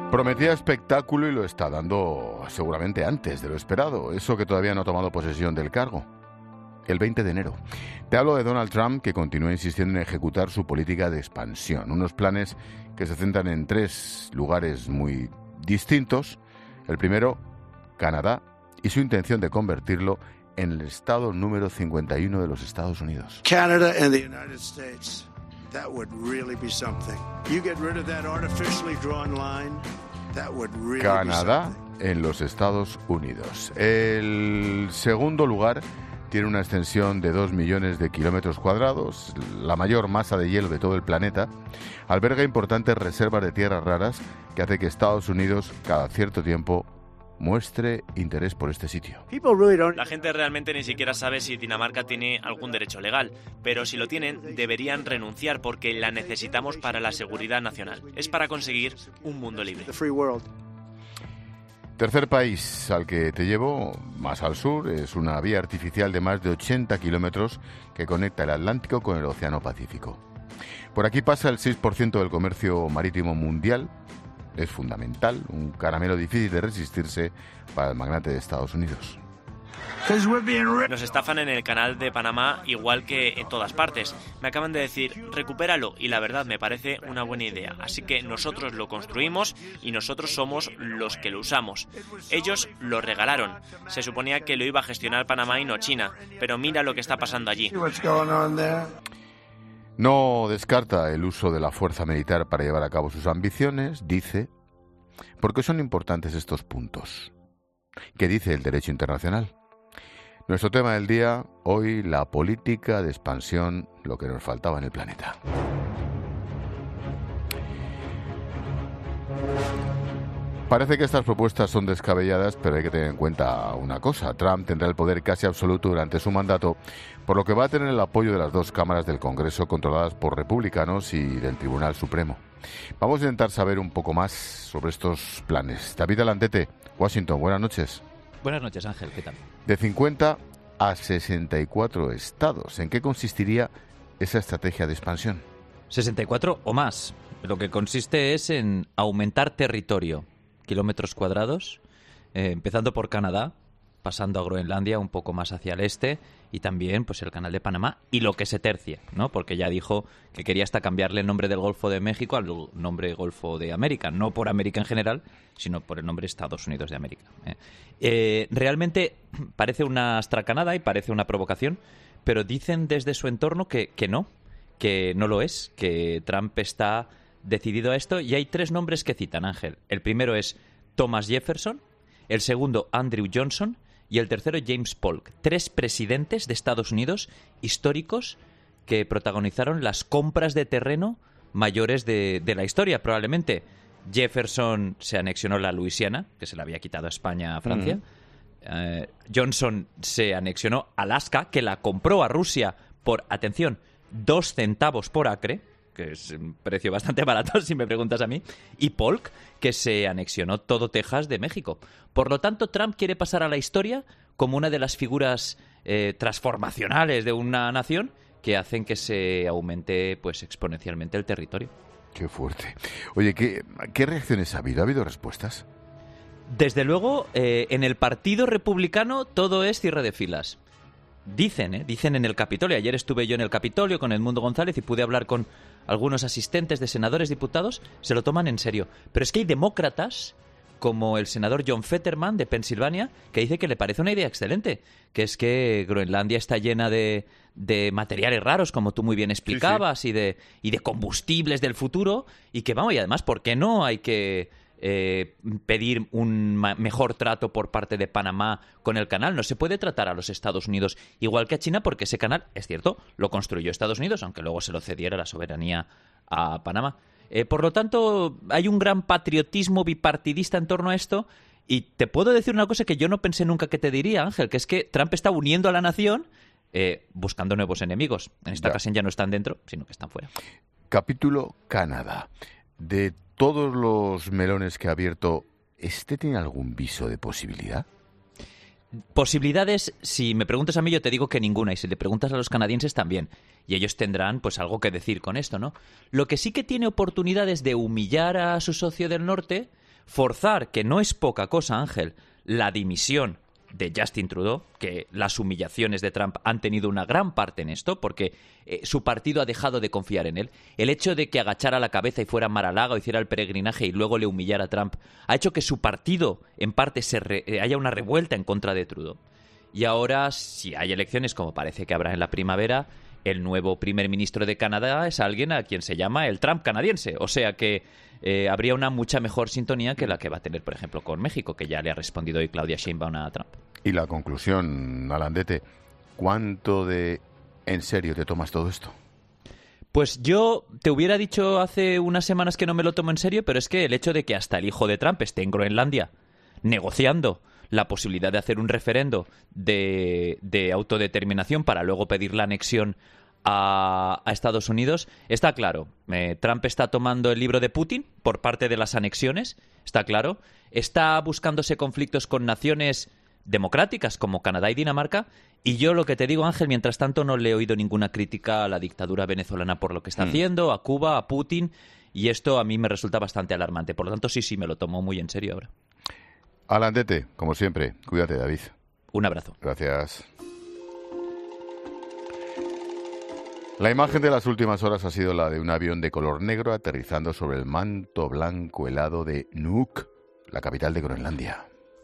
Prometía espectáculo y lo está dando seguramente antes de lo esperado, eso que todavía no ha tomado posesión del cargo. El 20 de enero. Te hablo de Donald Trump, que continúa insistiendo en ejecutar su política de expansión, unos planes que se centran en 3 lugares muy distintos. El primero, Canadá, y su intención de convertirlo en el estado número 51 de los Estados Unidos. Canada and the United States. That would really be something. You get rid of that artificially drawn line. That would really Canadá be something. en los Estados Unidos. El segundo lugar tiene una extensión de 2 millones de kilómetros cuadrados, la mayor masa de hielo de todo el planeta. Alberga importantes reservas de tierras raras que hace que Estados Unidos, cada cierto tiempo, muestre interés por este sitio. La gente realmente ni siquiera sabe si Dinamarca tiene algún derecho legal, pero si lo tienen, deberían renunciar porque la necesitamos para la seguridad nacional. Es para conseguir un mundo libre. Tercer país al que te llevo, más al sur, es una vía artificial de más de 80 kilómetros que conecta el Atlántico con el Océano Pacífico. Por aquí pasa el 6% del comercio marítimo mundial. Es fundamental, un caramelo difícil de resistirse para el magnate de Estados Unidos. Nos estafan en el canal de Panamá igual que en todas partes. Me acaban de decir, recupéralo, y la verdad me parece una buena idea. Así que nosotros lo construimos y nosotros somos los que lo usamos. Ellos lo regalaron. Se suponía que lo iba a gestionar Panamá y no China, pero mira lo que está pasando allí. No descarta el uso de la fuerza militar para llevar a cabo sus ambiciones, dice. ¿Por qué son importantes estos puntos? ¿Qué dice el derecho internacional? Nuestro tema del día, hoy, la política de expansión, lo que nos faltaba en el planeta. Parece que estas propuestas son descabelladas, pero hay que tener en cuenta una cosa. Trump tendrá el poder casi absoluto durante su mandato, por lo que va a tener el apoyo de las 2 cámaras del Congreso controladas por republicanos y del Tribunal Supremo. Vamos a intentar saber un poco más sobre estos planes. David Alandete, Washington, buenas noches. Buenas noches, Ángel, ¿qué tal? De 50 a 64 estados. ¿En qué consistiría esa estrategia de expansión? 64 o más. Lo que consiste es en aumentar territorio, kilómetros cuadrados, empezando por Canadá, pasando a Groenlandia, un poco más hacia el este, y también pues el canal de Panamá y lo que se tercie, ¿no? Porque ya dijo que quería hasta cambiarle el nombre del Golfo de México al nombre Golfo de América, no por América en general, sino por el nombre Estados Unidos de América. Realmente parece una astracanada y parece una provocación, pero dicen desde su entorno que no lo es, que Trump está decidido a esto, y hay 3 nombres que citan, Ángel. El primero es Thomas Jefferson, el segundo Andrew Johnson y el tercero James Polk. 3 presidentes de Estados Unidos históricos que protagonizaron las compras de terreno mayores de la historia, probablemente. Jefferson se anexionó la Luisiana, que se la había quitado a España a Francia. Johnson se anexionó Alaska, que la compró a Rusia por, atención, 2 centavos por acre, que es un precio bastante barato si me preguntas a mí, y Polk, que se anexionó todo Texas de México. Por lo tanto, Trump quiere pasar a la historia como una de las figuras transformacionales de una nación que hacen que se aumente pues exponencialmente el territorio. Qué fuerte. Oye, ¿qué reacciones ha habido? ¿Ha habido respuestas? Desde luego, en el Partido Republicano todo es cierre de filas. Dicen en el Capitolio. Ayer estuve yo en el Capitolio con Edmundo González y pude hablar con algunos asistentes de senadores, diputados. Se lo toman en serio. Pero es que hay demócratas, como el senador John Fetterman de Pensilvania, que dice que le parece una idea excelente, que es que Groenlandia está llena de materiales raros, como tú muy bien explicabas, sí. y de combustibles del futuro, y que vamos, y además, ¿por qué no hay que pedir un mejor trato por parte de Panamá con el canal? No se puede tratar a los Estados Unidos igual que a China, porque ese canal, es cierto, lo construyó Estados Unidos, aunque luego se lo cediera la soberanía a Panamá. Por lo tanto, hay un gran patriotismo bipartidista en torno a esto, y te puedo decir una cosa que yo no pensé nunca que te diría, Ángel, que es que Trump está uniendo a la nación buscando nuevos enemigos. En esta ocasión ya no están dentro, sino que están fuera. Capítulo Canadá. De todos los melones que ha abierto, ¿este tiene algún viso de posibilidad? Posibilidades, si me preguntas a mí, yo te digo que ninguna, y si le preguntas a los canadienses también, y ellos tendrán pues algo que decir con esto, ¿no? Lo que sí que tiene oportunidades de humillar a su socio del norte forzar, que no es poca cosa, Ángel, la dimisión de Justin Trudeau, que las humillaciones de Trump han tenido una gran parte en esto, porque su partido ha dejado de confiar en él. El hecho de que agachara la cabeza y fuera a Mar-a-Lago, hiciera el peregrinaje y luego le humillara a Trump, ha hecho que su partido, en parte, haya una revuelta en contra de Trudeau. Y ahora, si hay elecciones, como parece que habrá en la primavera, el nuevo primer ministro de Canadá es alguien a quien se llama el Trump canadiense. O sea que habría una mucha mejor sintonía que la que va a tener, por ejemplo, con México, que ya le ha respondido hoy Claudia Sheinbaum a Trump. Y la conclusión, Alandete, ¿cuánto de en serio te tomas todo esto? Pues yo te hubiera dicho hace unas semanas que no me lo tomo en serio, pero es que el hecho de que hasta el hijo de Trump esté en Groenlandia negociando la posibilidad de hacer un referendo de autodeterminación para luego pedir la anexión a Estados Unidos, está claro. Trump está tomando el libro de Putin por parte de las anexiones, está claro. Está buscándose conflictos con naciones democráticas como Canadá y Dinamarca, y yo lo que te digo, Ángel, mientras tanto no le he oído ninguna crítica a la dictadura venezolana por lo que está haciendo, a Cuba, a Putin, y esto a mí me resulta bastante alarmante. Por lo tanto, sí, me lo tomo muy en serio ahora. Alandete, como siempre, cuídate, David. Un abrazo. Gracias. La imagen de las últimas horas ha sido la de un avión de color negro aterrizando sobre el manto blanco helado de Nuuk, la capital de Groenlandia.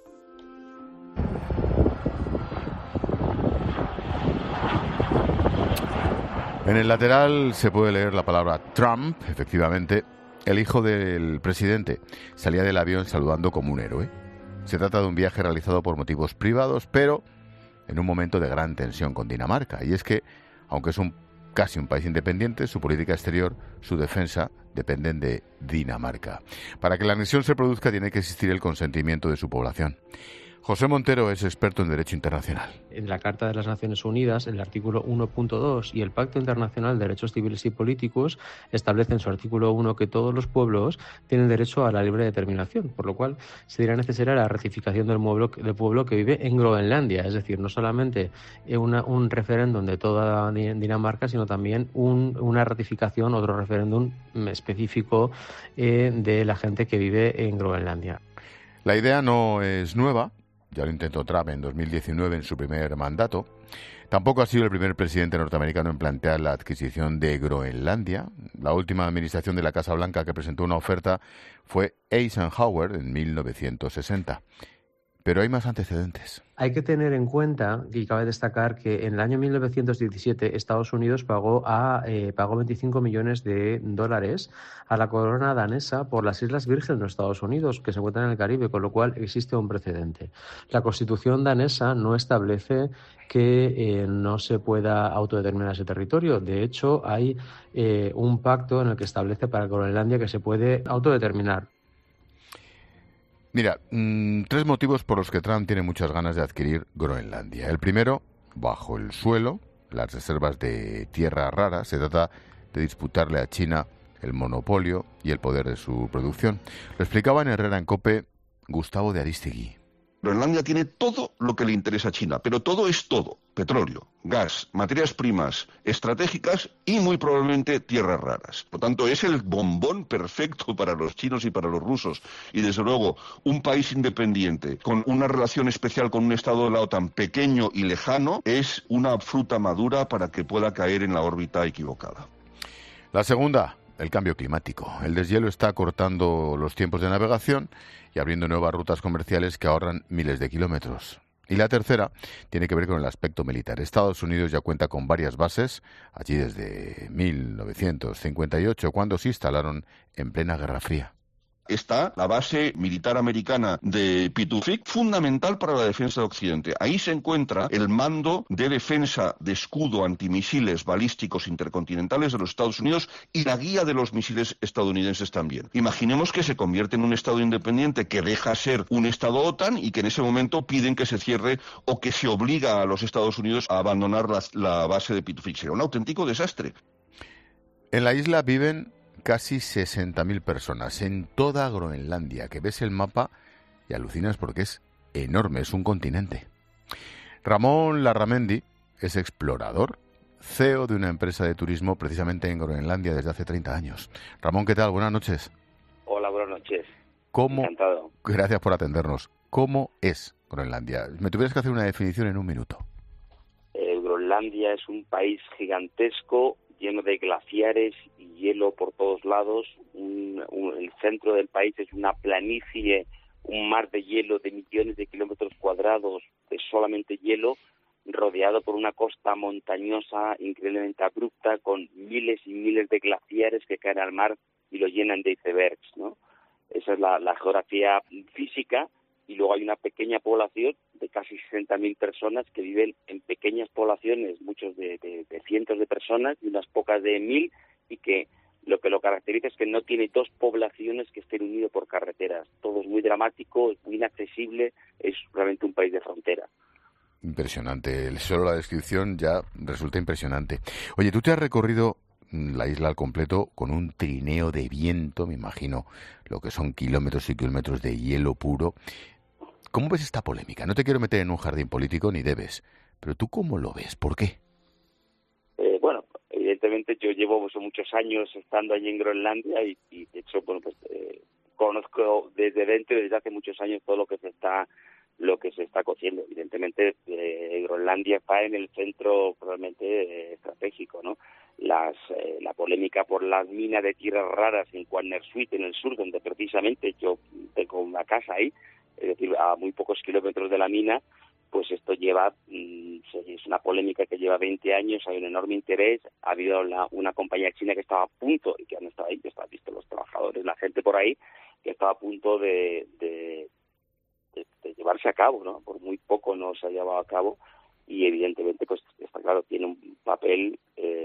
En el lateral se puede leer la palabra Trump. Efectivamente, el hijo del presidente salía del avión saludando como un héroe. Se trata de un viaje realizado por motivos privados, pero en un momento de gran tensión con Dinamarca. Y es que, aunque es casi un país independiente, su política exterior, su defensa, dependen de Dinamarca. Para que la anexión se produzca tiene que existir el consentimiento de su población. José Montero es experto en Derecho Internacional. En la Carta de las Naciones Unidas, el artículo 1.2 y el Pacto Internacional de Derechos Civiles y Políticos establecen en su artículo 1 que todos los pueblos tienen derecho a la libre determinación, por lo cual sería necesaria la ratificación del pueblo que vive en Groenlandia, es decir, no solamente un referéndum de toda Dinamarca, sino también una ratificación, otro referéndum específico de la gente que vive en Groenlandia. La idea no es nueva. Ya lo intentó Trump en 2019 en su primer mandato. Tampoco ha sido el primer presidente norteamericano en plantear la adquisición de Groenlandia. La última administración de la Casa Blanca que presentó una oferta fue Eisenhower en 1960. Pero hay más antecedentes. Hay que tener en cuenta, y cabe destacar, que en el año 1917 Estados Unidos pagó 25 millones de dólares a la corona danesa por las Islas Vírgenes de los Estados Unidos, que se encuentran en el Caribe, con lo cual existe un precedente. La Constitución danesa no establece que no se pueda autodeterminar ese territorio. De hecho, hay un pacto en el que establece para Groenlandia que se puede autodeterminar. Mira, 3 motivos por los que Trump tiene muchas ganas de adquirir Groenlandia. El primero, bajo el suelo, las reservas de tierra rara. Se trata de disputarle a China el monopolio y el poder de su producción. Lo explicaba en Herrera en COPE Gustavo de Aristegui. Groenlandia tiene todo lo que le interesa a China, pero todo es todo: petróleo, gas, materias primas estratégicas y muy probablemente tierras raras. Por tanto, es el bombón perfecto para los chinos y para los rusos. Y desde luego, un país independiente con una relación especial con un estado de la OTAN pequeño y lejano es una fruta madura para que pueda caer en la órbita equivocada. La segunda, el cambio climático. El deshielo está acortando los tiempos de navegación y abriendo nuevas rutas comerciales que ahorran miles de kilómetros. Y la tercera tiene que ver con el aspecto militar. Estados Unidos ya cuenta con varias bases, allí desde 1958, cuando se instalaron en plena Guerra Fría. Está la base militar americana de Pituffik, fundamental para la defensa de Occidente. Ahí se encuentra el mando de defensa de escudo antimisiles balísticos intercontinentales de los Estados Unidos y la guía de los misiles estadounidenses también. Imaginemos que se convierte en un Estado independiente que deja ser un Estado OTAN y que en ese momento piden que se cierre o que se obliga a los Estados Unidos a abandonar la base de Pituffik. Será un auténtico desastre. En la isla viven casi 60.000 personas en toda Groenlandia, que ves el mapa y alucinas porque es enorme, es un continente. Ramón Larramendi es explorador, CEO de una empresa de turismo precisamente en Groenlandia desde hace 30 años. Ramón, ¿qué tal? Buenas noches. Hola, buenas noches. Encantado. Gracias por atendernos. ¿Cómo es Groenlandia? Me tuvieras que hacer una definición en un minuto. Groenlandia es un país gigantesco, lleno de glaciares y hielo por todos lados. El centro del país es una planicie, un mar de hielo de millones de kilómetros cuadrados de solamente hielo, rodeado por una costa montañosa increíblemente abrupta, con miles y miles de glaciares que caen al mar y lo llenan de icebergs, ¿no? Esa es la geografía física, y luego hay una pequeña población de casi 60.000 personas que viven en pequeñas poblaciones, muchos de cientos de personas y unas pocas de 1.000, y que lo caracteriza es que no tiene dos poblaciones que estén unidas por carreteras. Todo es muy dramático, es muy inaccesible, es realmente un país de frontera. Impresionante. Solo la descripción ya resulta impresionante. Oye, tú te has recorrido la isla al completo con un trineo de viento, me imagino, lo que son kilómetros y kilómetros de hielo puro. ¿Cómo ves esta polémica? No te quiero meter en un jardín político, ni debes, pero ¿tú cómo lo ves? ¿Por qué? Bueno, evidentemente yo llevo muchos años estando allí en Groenlandia y de hecho, conozco desde hace muchos años todo lo que se está cociendo. Evidentemente, Groenlandia está en el centro realmente estratégico, ¿no? La polémica por las minas de tierras raras en Quannersuit, en el sur, donde precisamente yo tengo una casa ahí, es decir, a muy pocos kilómetros de la mina, pues esto es una polémica que lleva 20 años, hay un enorme interés, ha habido una compañía china que estaba a punto, y que han estado ahí, que están visto los trabajadores, la gente por ahí, que estaba a punto de llevarse a cabo, ¿no? Por muy poco no se ha llevado a cabo, y evidentemente, pues está claro, tiene un papel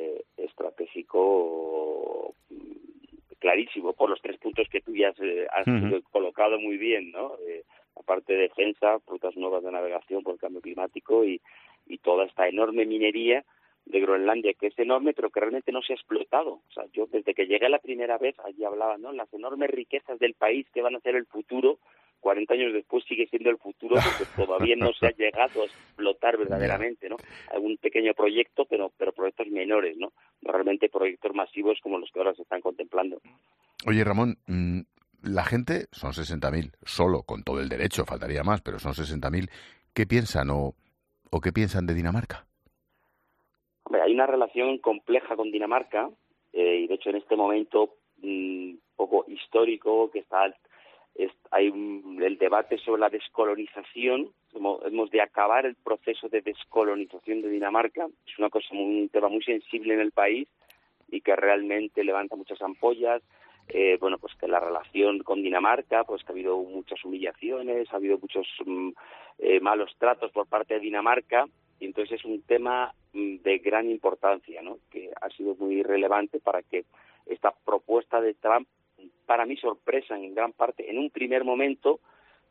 estratégico clarísimo por los 3 puntos que tú ya has colocado muy bien, ¿no? Aparte de defensa, rutas nuevas de navegación por el cambio climático y toda esta enorme minería de Groenlandia, que es enorme, pero que realmente no se ha explotado. O sea, yo desde que llegué la primera vez, allí hablaba, ¿no? Las enormes riquezas del país que van a ser el futuro. 40 años después sigue siendo el futuro, porque todavía no se ha llegado a explotar verdaderamente, ¿no? Algún pequeño proyecto, pero proyectos menores, ¿no? No realmente proyectos masivos como los que ahora se están contemplando. Oye, Ramón, la gente, son 60.000, solo, con todo el derecho, faltaría más, pero son 60.000. ¿Qué piensan o qué piensan de Dinamarca? Hombre, hay una relación compleja con Dinamarca, y de hecho en este momento un poco histórico que hay el debate sobre la descolonización. Hemos de acabar el proceso de descolonización de Dinamarca. Es un tema muy sensible en el país y que realmente levanta muchas ampollas. Pues que la relación con Dinamarca, pues que ha habido muchas humillaciones, ha habido muchos malos tratos por parte de Dinamarca, y entonces es un tema de gran importancia, ¿no? Que ha sido muy relevante para que esta propuesta de Trump, para mi sorpresa en gran parte, en un primer momento,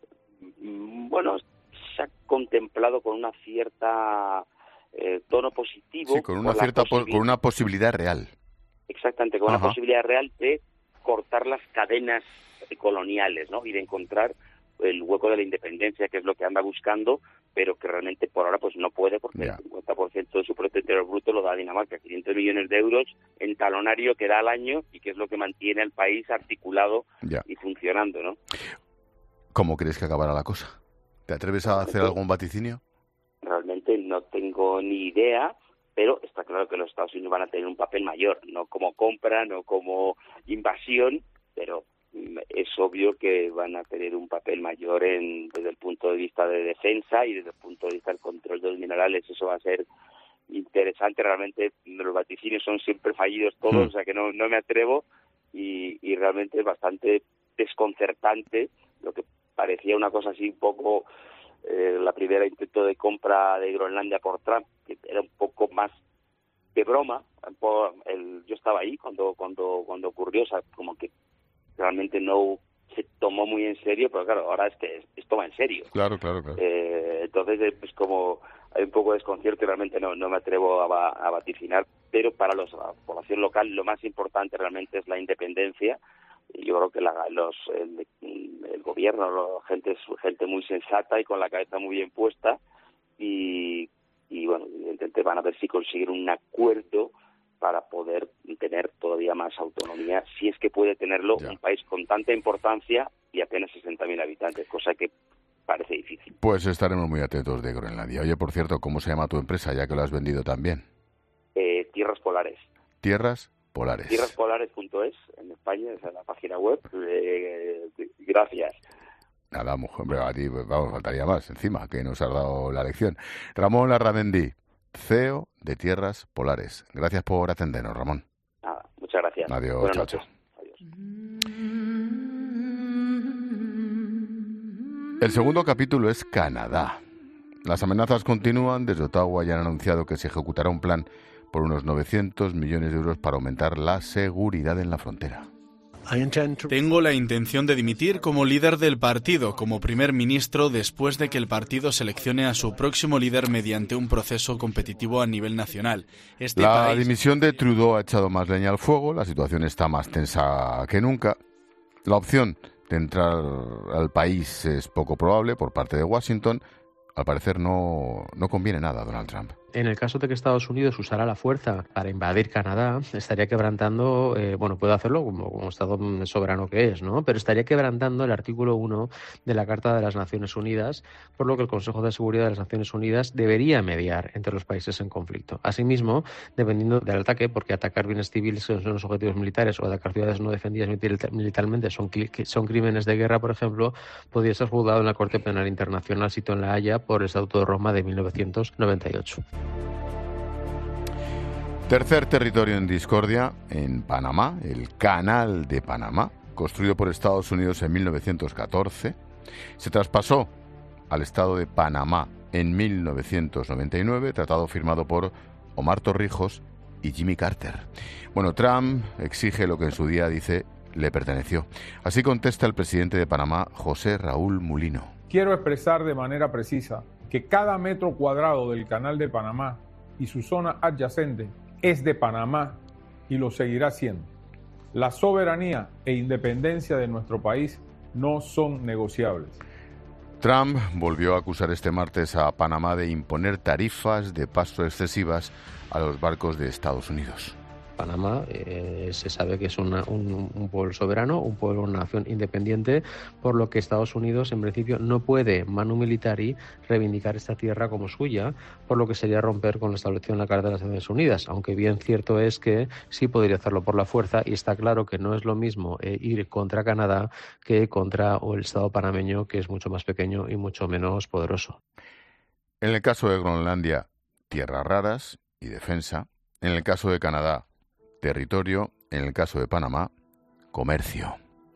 se ha contemplado con una cierta tono positivo. Sí, con una posibilidad real. Exactamente, con una posibilidad real de cortar las cadenas coloniales, ¿no? Y de encontrar el hueco de la independencia, que es lo que anda buscando, pero que realmente por ahora pues no puede, porque el 50% de su Producto Interior Bruto lo da Dinamarca, 500 millones de euros en talonario que da al año, y que es lo que mantiene al país articulado y funcionando, ¿no? ¿Cómo crees que acabará la cosa? ¿Te atreves a hacer algún vaticinio? Realmente no tengo ni idea, pero está claro que los Estados Unidos van a tener un papel mayor, no como compra, no como invasión, pero es obvio que van a tener un papel mayor desde el punto de vista de defensa y desde el punto de vista del control de los minerales. Eso va a ser interesante. Realmente los vaticinios son siempre fallidos todos, o sea que no me atrevo, y realmente es bastante desconcertante lo que parecía una cosa así un poco la primera intento de compra de Groenlandia por Trump, que era un poco más de broma. Yo estaba ahí cuando ocurrió, o sea, como que realmente no se tomó muy en serio, pero claro, ahora es que esto va en serio. Claro. Entonces, pues como hay un poco de desconcierto y realmente no me atrevo a vaticinar, pero para la población local lo más importante realmente es la independencia. Y yo creo que el gobierno, gente muy sensata y con la cabeza muy bien puesta, y bueno, evidentemente van a ver si consiguen un acuerdo para poder tener todavía más autonomía, si es que puede tenerlo un país con tanta importancia y apenas 60.000 habitantes, cosa que parece difícil. Pues estaremos muy atentos de Groenlandia. Oye, por cierto, ¿cómo se llama tu empresa, ya que lo has vendido también? Tierras Polares. Tierras Polares. Tierraspolares.es, en España, esa es la página web. Gracias. Nada, mujer, a ti, vamos, faltaría más encima, que nos has dado la lección. Ramón Larramendi, CEO de Tierras Polares. Gracias por atendernos, Ramón. Nada, muchas gracias. Adiós, Buenas chao, noches. chao. Adiós. El segundo capítulo es Canadá. Las amenazas continúan. Desde Ottawa ya han anunciado que se ejecutará un plan por unos 900 millones de euros para aumentar la seguridad en la frontera. Tengo la intención de dimitir como líder del partido, como primer ministro, después de que el partido seleccione a su próximo líder mediante un proceso competitivo a nivel nacional. La dimisión de Trudeau ha echado más leña al fuego. La situación está más tensa que nunca. La opción de entrar al país es poco probable por parte de Washington. Al parecer no conviene nada a Donald Trump. En el caso de que Estados Unidos usara la fuerza para invadir Canadá, estaría quebrantando, puede hacerlo como Estado soberano que es, ¿no? Pero estaría quebrantando el artículo 1 de la Carta de las Naciones Unidas, por lo que el Consejo de Seguridad de las Naciones Unidas debería mediar entre los países en conflicto. Asimismo, dependiendo del ataque, porque atacar bienes civiles son los objetivos militares o atacar ciudades no defendidas militarmente son crímenes de guerra, por ejemplo, podría ser juzgado en la Corte Penal Internacional, sito en La Haya, por el Estatuto de Roma de 1998. Tercer territorio en discordia, en Panamá, el Canal de Panamá, construido por Estados Unidos en 1914, se traspasó al Estado de Panamá en 1999, tratado firmado por Omar Torrijos y Jimmy Carter. Bueno, Trump exige lo que en su día dice le perteneció. Así contesta el presidente de Panamá, José Raúl Mulino. Quiero expresar de manera precisa que cada metro cuadrado del Canal de Panamá y su zona adyacente es de Panamá y lo seguirá siendo. La soberanía e independencia de nuestro país no son negociables. Trump volvió a acusar este martes a Panamá de imponer tarifas de paso excesivas a los barcos de Estados Unidos. Panamá se sabe que es un pueblo soberano, un pueblo, una nación independiente, por lo que Estados Unidos en principio no puede manu militari reivindicar esta tierra como suya, por lo que sería romper con lo establecido en la Carta de las Naciones Unidas, aunque bien cierto es que sí podría hacerlo por la fuerza, y está claro que no es lo mismo ir contra Canadá que contra el Estado panameño, que es mucho más pequeño y mucho menos poderoso. En el caso de Groenlandia, tierras raras y defensa. En el caso de Canadá, territorio. En el caso de Panamá, comercio.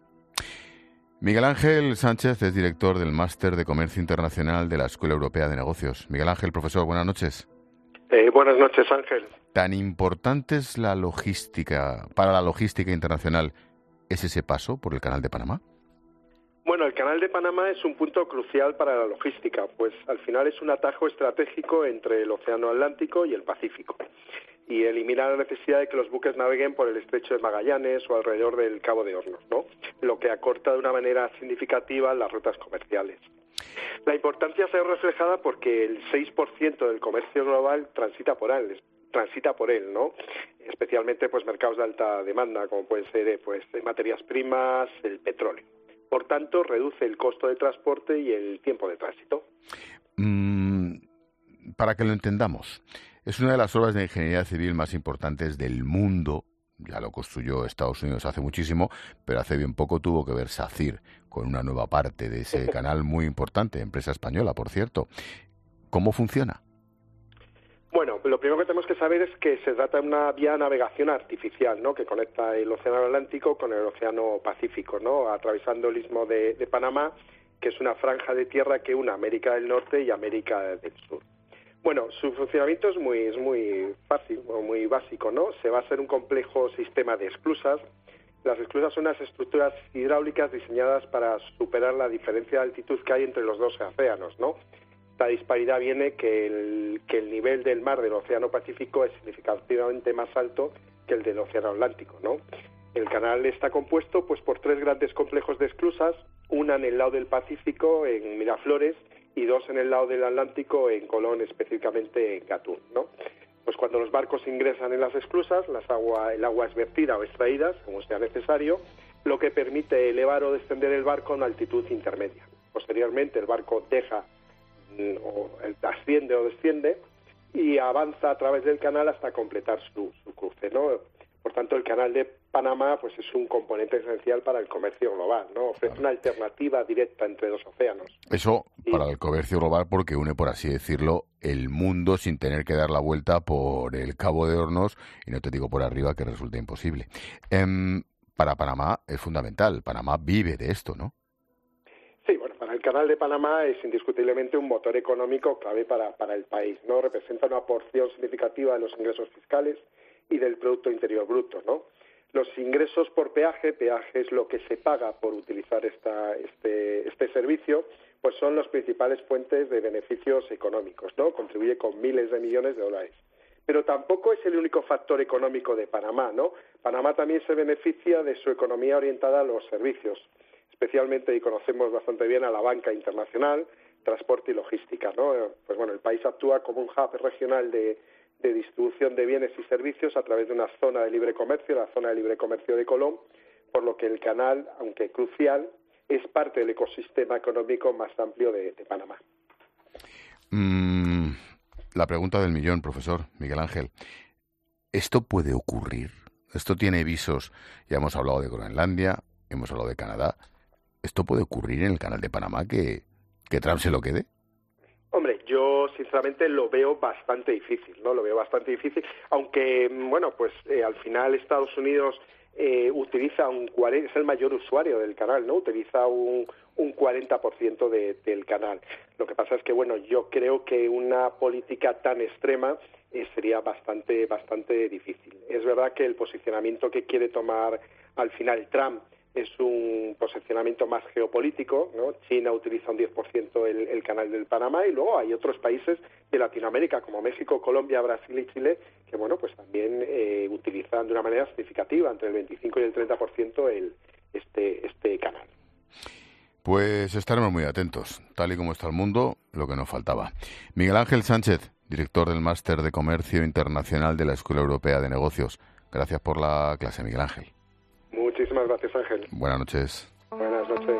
Miguel Ángel Sánchez es director del Máster de Comercio Internacional de la Escuela Europea de Negocios. Miguel Ángel, profesor, buenas noches. Buenas noches, Ángel. ¿Tan importante es la logística, para la logística internacional, es ese paso por el Canal de Panamá? Bueno, el Canal de Panamá es un punto crucial para la logística, pues al final es un atajo estratégico entre el Océano Atlántico y el Pacífico, y elimina la necesidad de que los buques naveguen por el Estrecho de Magallanes o alrededor del Cabo de Hornos, ¿no? Lo que acorta de una manera significativa las rutas comerciales. La importancia se ve reflejada porque el 6% del comercio global transita por él, ¿no? Especialmente pues mercados de alta demanda, como pueden ser materias primas, el petróleo. Por tanto, reduce el costo de transporte y el tiempo de tránsito. Para que lo entendamos, es una de las obras de ingeniería civil más importantes del mundo. Ya lo construyó Estados Unidos hace muchísimo, pero hace bien poco tuvo que ver SACIR con una nueva parte de ese canal muy importante, empresa española, por cierto. ¿Cómo funciona? Bueno, lo primero que tenemos que saber es que se trata de una vía de navegación artificial, ¿no?, que conecta el Océano Atlántico con el Océano Pacífico, ¿no?, atravesando el Istmo de Panamá, que es una franja de tierra que une América del Norte y América del Sur. Bueno, su funcionamiento es muy fácil, muy básico, ¿no? Se basa en un complejo sistema de esclusas. Las esclusas son unas estructuras hidráulicas diseñadas para superar la diferencia de altitud que hay entre los dos océanos, ¿no? Esta disparidad viene que el nivel del mar del Océano Pacífico es significativamente más alto que el del Océano Atlántico, ¿no? El canal está compuesto pues por 3 grandes complejos de esclusas, una en el lado del Pacífico, en Miraflores, y 2 en el lado del Atlántico, en Colón, específicamente en Gatún, ¿no? pues cuando los barcos ingresan en las esclusas, el agua es vertida o extraída, como sea necesario, lo que permite elevar o descender el barco a una altitud intermedia. Posteriormente el barco asciende o desciende y avanza a través del canal hasta completar su cruce, ¿no? Por tanto, el canal de Panamá pues es un componente esencial para el comercio global, ¿no? Ofrece una alternativa directa entre dos océanos. Eso para el comercio global, porque une, por así decirlo, el mundo sin tener que dar la vuelta por el Cabo de Hornos, y no te digo por arriba, que resulta imposible. Para Panamá es fundamental. Panamá vive de esto, ¿no? Sí, bueno, para el canal de Panamá es indiscutiblemente un motor económico clave para el país, ¿no? Representa una porción significativa de los ingresos fiscales y del Producto Interior Bruto, ¿no? Los ingresos por peaje es lo que se paga por utilizar este servicio, pues son las principales fuentes de beneficios económicos, ¿no? Contribuye con miles de millones de dólares. Pero tampoco es el único factor económico de Panamá, ¿no? Panamá también se beneficia de su economía orientada a los servicios, especialmente, y conocemos bastante bien, a la banca internacional, transporte y logística, ¿no? Pues bueno, el país actúa como un hub regional de distribución de bienes y servicios a través de una zona de libre comercio, la zona de libre comercio de Colón, por lo que el canal, aunque crucial, es parte del ecosistema económico más amplio de Panamá. La pregunta del millón, profesor Miguel Ángel. ¿Esto puede ocurrir? ¿Esto tiene visos? Ya hemos hablado de Groenlandia, hemos hablado de Canadá. ¿Esto puede ocurrir en el canal de Panamá, que Trump se lo quede? Hombre, yo sinceramente lo veo bastante difícil, ¿no? Lo veo bastante difícil, aunque, bueno, pues al final Estados Unidos utiliza es el mayor usuario del canal, ¿no? Utiliza un 40% del canal. Lo que pasa es que, bueno, yo creo que una política tan extrema sería bastante difícil. Es verdad que el posicionamiento que quiere tomar al final Trump es un posicionamiento más geopolítico, ¿no? China utiliza un 10% el canal del Panamá, y luego hay otros países de Latinoamérica como México, Colombia, Brasil y Chile que, bueno, pues también utilizan de una manera significativa, entre el 25 y el 30% este canal. Pues estaremos muy atentos, tal y como está el mundo, lo que nos faltaba. Miguel Ángel Sánchez, director del Máster de Comercio Internacional de la Escuela Europea de Negocios. Gracias por la clase, Miguel Ángel. Muchísimas gracias, Ángel. Buenas noches. Buenas noches.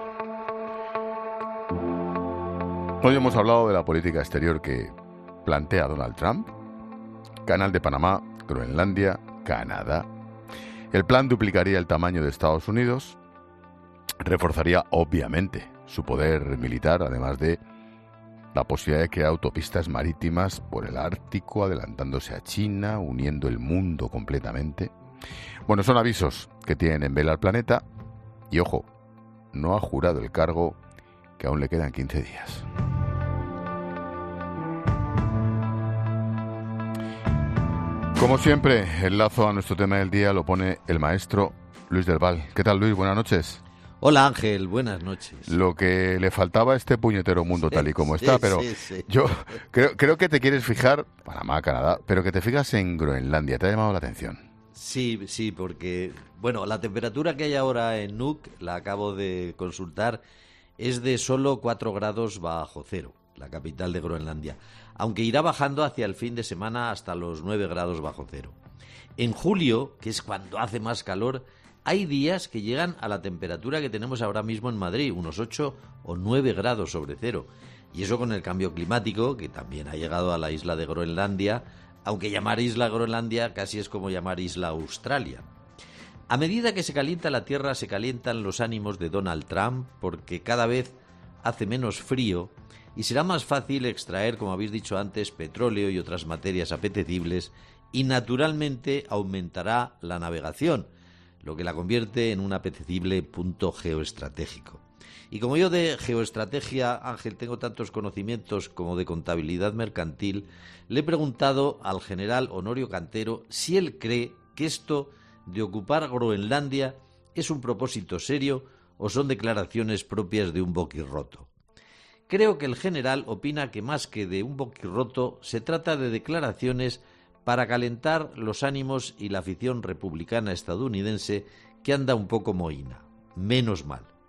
Hoy hemos hablado de la política exterior que plantea Donald Trump, Canal de Panamá, Groenlandia, Canadá. El plan duplicaría el tamaño de Estados Unidos, reforzaría obviamente su poder militar, además de la posibilidad de crear autopistas marítimas por el Ártico, adelantándose a China, uniendo el mundo completamente. Bueno, son avisos que tienen en vela al planeta y, ojo, no ha jurado el cargo, que aún le quedan 15 días. Como siempre, el lazo a nuestro tema del día lo pone el maestro Luis del Val. ¿Qué tal, Luis? Buenas noches. Hola, Ángel, buenas noches. Lo que le faltaba a este puñetero mundo tal y como está, pero yo creo que te quieres fijar, Panamá, Canadá, pero que te fijas en Groenlandia. ¿Te ha llamado la atención? Sí, porque, bueno, la temperatura que hay ahora en Nuuk, la acabo de consultar, es de solo 4 grados bajo cero, la capital de Groenlandia, aunque irá bajando hacia el fin de semana hasta los 9 grados bajo cero. En julio, que es cuando hace más calor, hay días que llegan a la temperatura que tenemos ahora mismo en Madrid, unos 8 o 9 grados sobre cero. Y eso con el cambio climático, que también ha llegado a la isla de Groenlandia, aunque llamar isla Groenlandia casi es como llamar isla Australia. A medida que se calienta la Tierra, se calientan los ánimos de Donald Trump, porque cada vez hace menos frío y será más fácil extraer, como habéis dicho antes, petróleo y otras materias apetecibles, y naturalmente aumentará la navegación, lo que la convierte en un apetecible punto geoestratégico. Y como yo de geoestrategia, Ángel, tengo tantos conocimientos como de contabilidad mercantil, le he preguntado al general Honorio Cantero si él cree que esto de ocupar Groenlandia es un propósito serio o son declaraciones propias de un boquirroto. Creo que el general opina que más que de un boquirroto se trata de declaraciones para calentar los ánimos y la afición republicana estadounidense, que anda un poco mohína. Menos mal.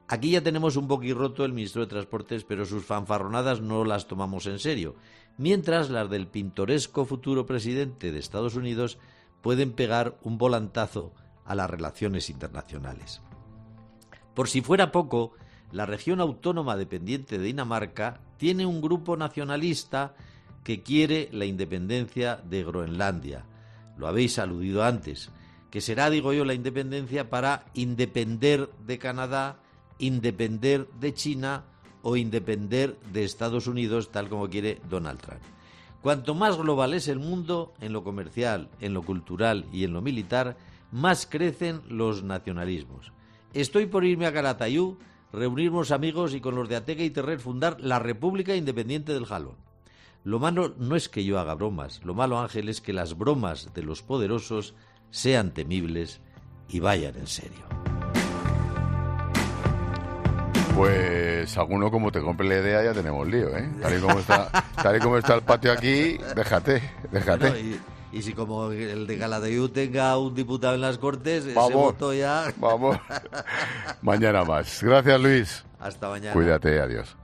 Aquí ya tenemos un boquirroto el ministro de Transportes, pero sus fanfarronadas no las tomamos en serio, mientras las del pintoresco futuro presidente de Estados Unidos pueden pegar un volantazo a las relaciones internacionales. Por si fuera poco, la región autónoma dependiente de Dinamarca tiene un grupo nacionalista que quiere la independencia de Groenlandia. Lo habéis aludido antes, que será, digo yo, la independencia para independer de Canadá, independer de China o independer de Estados Unidos, tal como quiere Donald Trump. Cuanto más global es el mundo, en lo comercial, en lo cultural y en lo militar, más crecen los nacionalismos. Estoy por irme a Calatayud, reunirnos amigos y con los de Atega y Terrer fundar la República Independiente del Jalón. Lo malo no es que yo haga bromas, lo malo, Ángel, es que las bromas de los poderosos sean temibles y vayan en serio. Pues alguno como te compre la idea ya tenemos lío, ¿eh? Tal y como está el patio aquí, déjate. Bueno, y si como el de Calatayud tenga un diputado en las Cortes, ese voto ya... Vamos. Mañana más. Gracias, Luis. Hasta mañana. Cuídate, adiós.